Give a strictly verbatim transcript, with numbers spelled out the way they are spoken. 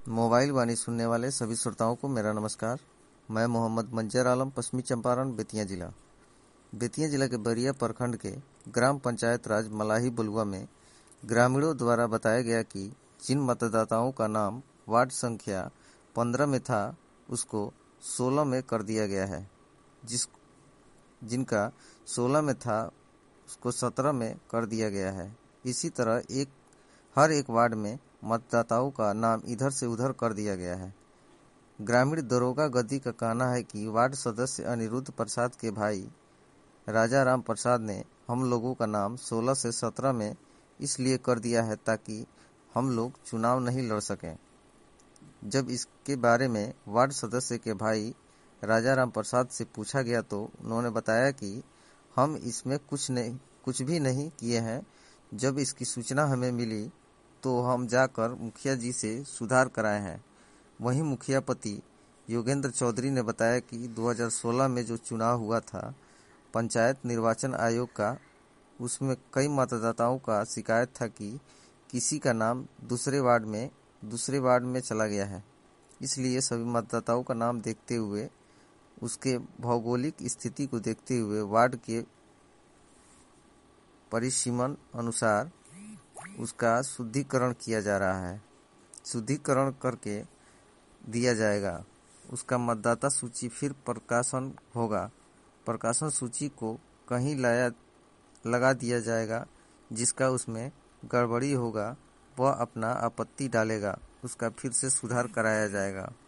Mobile वाणी सुनने वाले सभी श्रोताओं को मेरा नमस्कार। मैं मोहम्मद मंजर आलम, पश्चिमी चंपारण, बेतिया जिला। बेतिया जिला के बरिया प्रखंड के ग्राम पंचायत राज मलाही बलुआ में ग्रामीणों द्वारा बताया गया कि जिन मतदाताओं का नाम वार्ड संख्या पंद्रह में था उसको सोलह में कर दिया गया है, जिस जिनका सोलह में था उसको सत्रह में कर दिया गया है। इसी तरह एक हर एक वार्ड में मतदाताओं का नाम इधर से उधर कर दिया गया है। ग्रामीण दरोगा गद्दी का कहना है कि वार्ड सदस्य अनिरुद्ध प्रसाद के भाई राजा राम प्रसाद ने हम लोगों का नाम सोलह से सत्रह में इसलिए कर दिया है ताकि हम लोग चुनाव नहीं लड़ सकें। जब इसके बारे में वार्ड सदस्य के भाई राजा राम प्रसाद से पूछा गया तो उन्होंने बताया कि हम इसमें कुछ नहीं कुछ भी नहीं किए हैं। जब इसकी सूचना हमें मिली तो हम जाकर मुखिया जी से सुधार कराए हैं। वहीं मुखिया पति योगेंद्र चौधरी ने बताया कि दो हज़ार सोलह में जो चुनाव हुआ था पंचायत निर्वाचन आयोग का, उसमें कई मतदाताओं का शिकायत था कि किसी का नाम दूसरे वार्ड में दूसरे वार्ड में चला गया है। इसलिए सभी मतदाताओं का नाम देखते हुए, उसके भौगोलिक स्थिति को देखते हुए वार्ड के परिसीमन अनुसार उसका शुद्धिकरण किया जा रहा है। शुद्धिकरण करके दिया जाएगा। उसका मतदाता सूची फिर प्रकाशन होगा। प्रकाशन सूची को कहीं लाया लगा दिया जाएगा। जिसका उसमें गड़बड़ी होगा वह अपना आपत्ति डालेगा, उसका फिर से सुधार कराया जाएगा।